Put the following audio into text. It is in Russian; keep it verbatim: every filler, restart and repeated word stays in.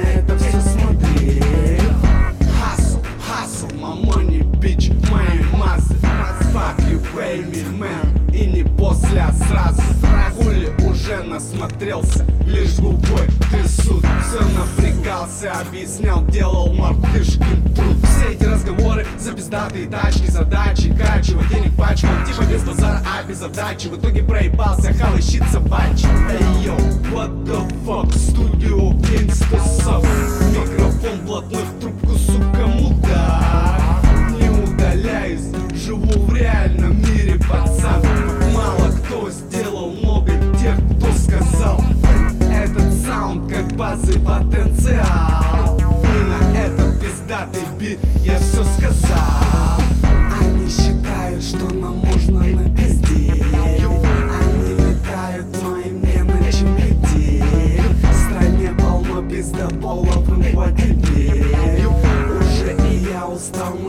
это все смотреть. Hustle, hustle, my money, bitch, мои массы. Fuck you, pay me, man. И не после, а сразу. Хули уже насмотрелся, лишь губой трясут. Все напрягался, объяснял, делал мартышкин труд. Все эти разговоры за пиздатые тачки, задачи, качивать денег пачку, типа без базара, а без отдачи. В итоге проебался, хавай щит собачий. Эй, йоу, what the fuck, студио инстасов. Микрофон блатной в трубку, сука, мудак. Не удаляюсь, живу в реальном мире, пацан. Мало кто сделал, много тех, кто сказал. Этот саунд как базы потенциал. И на этот пиздатый бит я все сказал. Они считают, что нам можно напиздеть. Они летают, но им не на чем лететь. В стране полно пиздоболов, им хватит. Уже и я устал